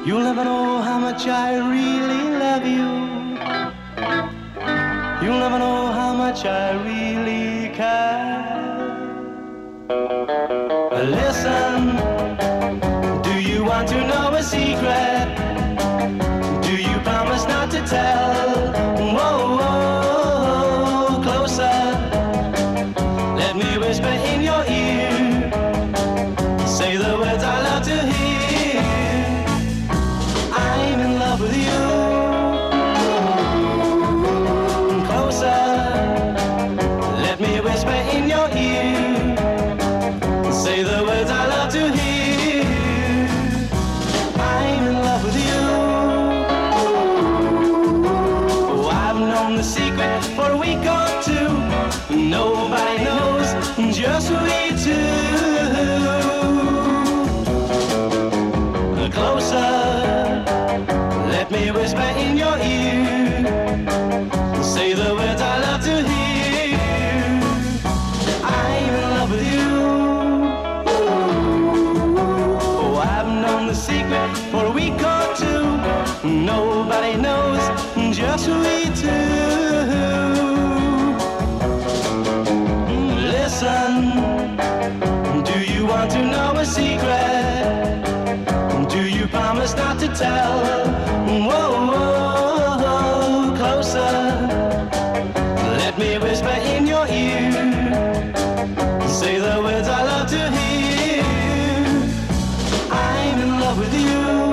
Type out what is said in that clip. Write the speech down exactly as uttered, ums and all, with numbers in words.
You'll never know how much I really love you. You'll never know how much I really care. Listen, do you want to know a secret? Do you promise not to tell? Whoa, whoa, closer. Let me whisper in your ear. Say the words I love to hear. I'm in love with you. Closer. Let me whisper in your ear. Say the words I love to hear. I'm in love with you. Oh, I've known the secret for a week or two. Nobody knows, just we two. Closer, let me whisper in your ear. Say the words I love to hear. I'm in love with you. Oh, I've known the secret for a week or two. Nobody knows, just we two. Listen, do you want to know a secret? Do you promise not to tell? Whoa, whoa, closer. Let me whisper in your ear. Say the words I love to hear. I'm in love with you.